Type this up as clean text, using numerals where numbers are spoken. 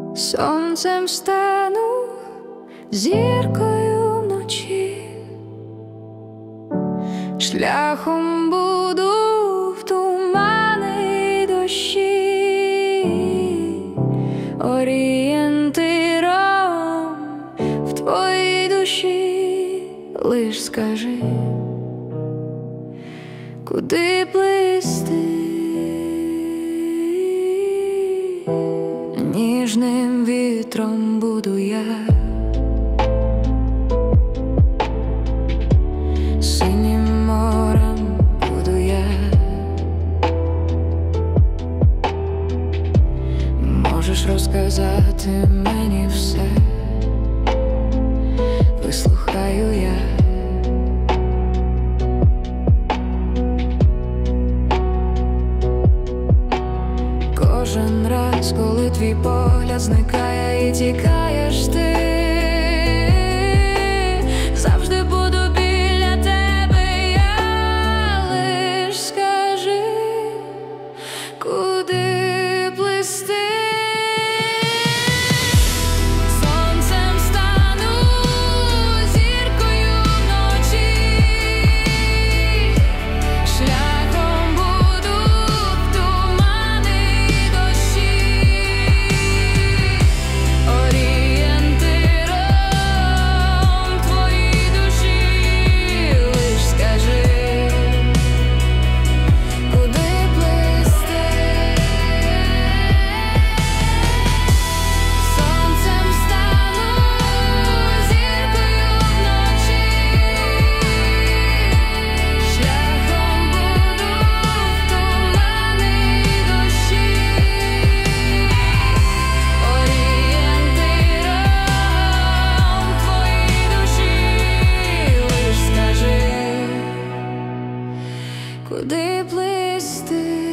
Сонцем стану, зіркою вночі, шляхом буду в тумани й дощі, орієнтиром в твоїй душі. Лиш скажи, куди плисти. Ніжним вітром буду я, синім морем буду я. Можеш розказати мені все, вислухаю я. Кожен раз, коли твій погляд зникає і тікаєш ти, завжди буду біля тебе я. Лиш скажи, куди плисти. Сонцем стану, зіркою вночі, шляхом буду в тумани й дощі, орієнтиром твоїй душі. Лиш скажи, куди плисти. Сонцем стану, зіркою вночі, шляхом буду в тумани й дощі, орієнтиром твоїй душі. Лиш скажи, куди плисти.